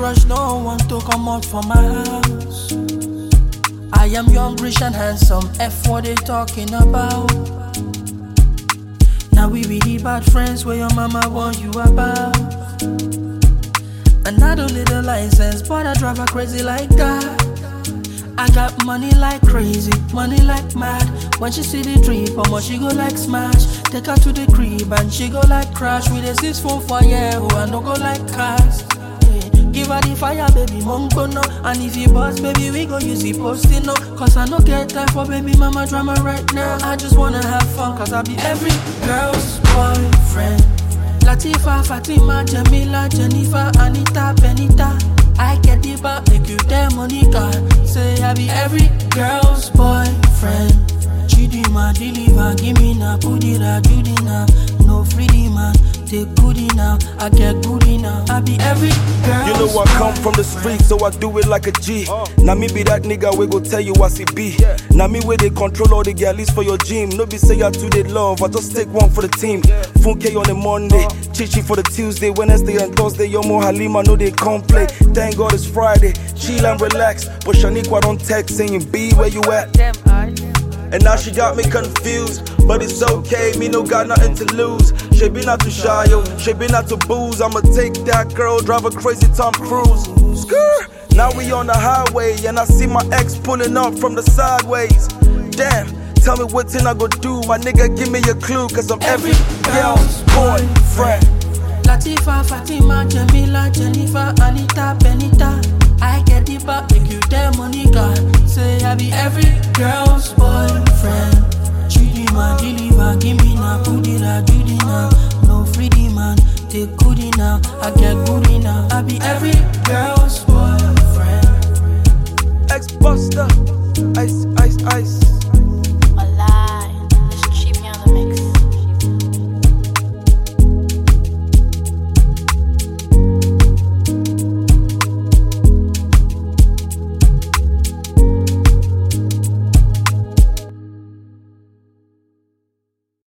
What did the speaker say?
crush, no one to come out from my house. I am young, rich and handsome, F what they talking about. Now we be the bad friends where your mama warn you about. And I don't need a license, but I drive her crazy like that. I got money like crazy, money like mad. When she see the drip, how much she go like smash. Take her to the crib and she go like crash. With a 645, yeah, oh, I no go like cast. Give her the fire, baby, mongo no. And if you boss, baby, we go use the posting no. Cause I no get time for baby mama drama right now. I just wanna have fun, cause I be every girl's boyfriend. Latifa, Fatima, Jamila, Jennifer, Anita, Benita. I get the back, make you them Monica. Say I be every girl's boyfriend. Chidima, deliver, give me na, Kudira, Judina. No freedom, man, take goodie now. I get goodie now. I be every girl's You know I come from the streets, so I do it like a G. Now me be that nigga, we go tell you what it be. Now me where they control all the galleys for your gym. No be say I do they love, I just take one for the team. Funke on the Monday, Chichi for the Tuesday, Wednesday and Thursday. Yo mo Halima, know they complain. Thank God it's Friday, chill and relax. But Shaniqua don't text saying be where you at. And now she got me confused, but it's okay, me no got nothing to lose. She be not too shy, yo, she be not too booze. I'ma take that girl, drive her crazy Tom Cruise. Skrr. Now we on the highway, and I see my ex pulling up from the sideways. Damn, tell me what thing I go do, my nigga give me a clue. Cause I'm every girl's boyfriend. Latifa, Fatima, Jamila, Jennifer, Anita, Benita. I get the back, make you them Monica. Say I be every girl's boyfriend. Chidima, deliver, give me na, Kudira, Judina. No freedom, man, take goodie now. I get goodie now. I be every girl's boyfriend. Ex-Buster.